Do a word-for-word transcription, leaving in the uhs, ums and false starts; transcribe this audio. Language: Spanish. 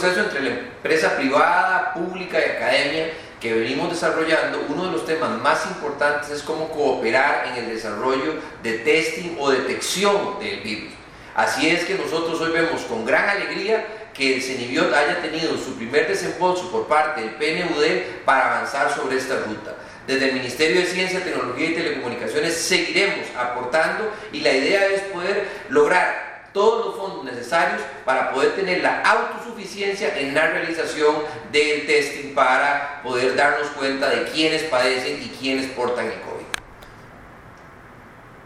proceso entre la empresa privada, pública y academia que venimos desarrollando. Uno de los temas más importantes es cómo cooperar en el desarrollo de testing o detección del virus. Así es que nosotros hoy vemos con gran alegría que el CENIBIOT haya tenido su primer desembolso por parte del P N U D para avanzar sobre esta ruta. Desde el Ministerio de Ciencia, Tecnología y Telecomunicaciones seguiremos aportando y la idea es poder lograr todos los fondos necesarios para poder tener la autosuficiencia en la realización del testing para poder darnos cuenta de quiénes padecen y quiénes portan el COVID.